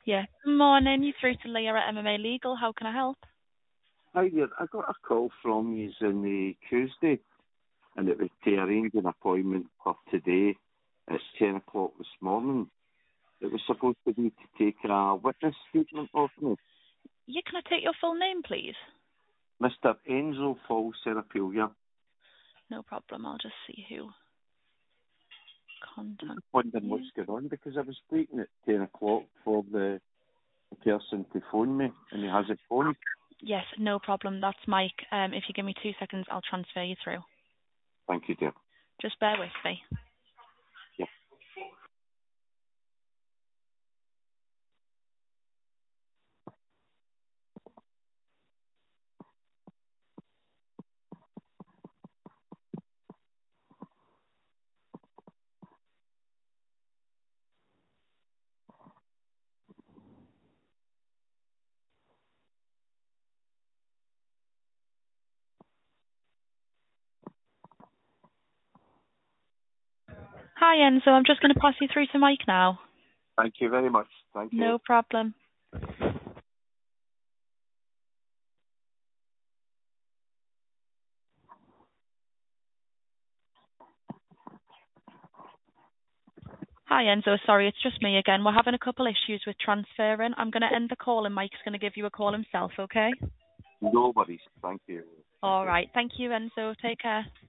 Yeah. Good morning. You through to Leah at MMA Legal. How can I help? Hi there. I got a call from you on the Tuesday, and it was to arrange an appointment for today. It's 10 o'clock this morning. It was supposed to be to take a witness statement of me. Yeah, can I take your full name, please? Mr. Enzo Fall Serapilia. No problem. I'll just see who I'm contacted just wondering what's you. going on because I was waiting at 10 o'clock for the person to phone me, and he hasn't phoned. Yes, no problem. That's Mike. If you give me 2 seconds, I'll transfer you through. Thank you, dear. Just bear with me. Yeah. Hi, Enzo. I'm just going to pass you through to Mike now. Thank you very much. Thank you. No problem. Hi, Enzo. Sorry, it's just me again. We're having a couple issues with transferring. I'm going to end the call and Mike's going to give you a call himself, okay? No worries. Thank you. Thank All you. right. Thank you, Enzo. Take care.